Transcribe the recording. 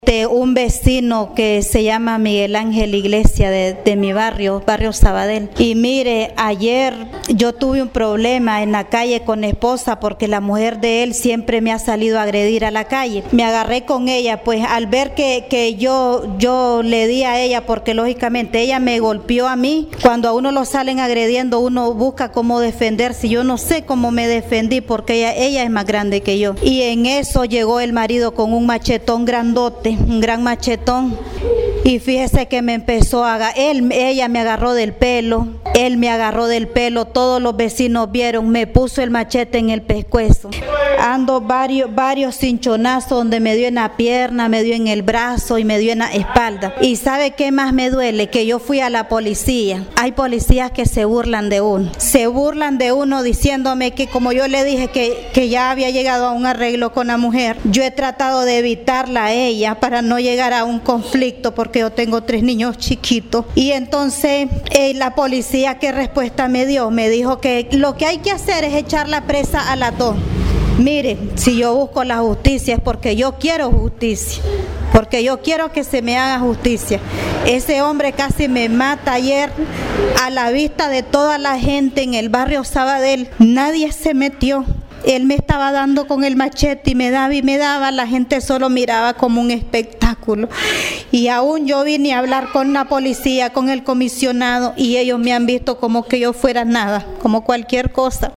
Un vecino que se llama Miguel Ángel Iglesia de mi barrio Sabadell. Y mire, ayer yo tuve un problema en la calle con mi esposa porque la mujer de él siempre me ha salido a agredir a la calle. Me agarré con ella, pues al ver que yo le di a ella, porque lógicamente ella me golpeó a mí. Cuando a uno lo salen agrediendo, uno busca cómo defenderse. Yo no sé cómo me defendí porque ella es más grande que yo. Y en eso llegó el marido con un machetón grandote, un gran machetón, y fíjese que me empezó ella me agarró del pelo, él me agarró del pelo, todos los vecinos vieron, me puso el machete en el pescuezo. Ando varios cinchonazos donde me dio en la pierna, me dio en el brazo y me dio en la espalda. Y ¿sabe qué más me duele? Que yo fui a la policía. Hay policías que se burlan de uno diciéndome que como yo le dije que ya había llegado a un arreglo con la mujer, yo he tratado de evitarla a ella para no llegar a un conflicto porque yo tengo 3 niños chiquitos. Y entonces la policía, ¿qué respuesta me dio? Me dijo que lo que hay que hacer es echarla presa a las 2. Mire, si yo busco la justicia es porque yo quiero justicia, porque yo quiero que se me haga justicia. Ese hombre casi me mata ayer a la vista de toda la gente en el barrio Sabadell. Nadie se metió. Él me estaba dando con el machete y me daba, la gente solo miraba como un espectáculo. Y aún yo vine a hablar con la policía, con el comisionado, y ellos me han visto como que yo fuera nada, como cualquier cosa.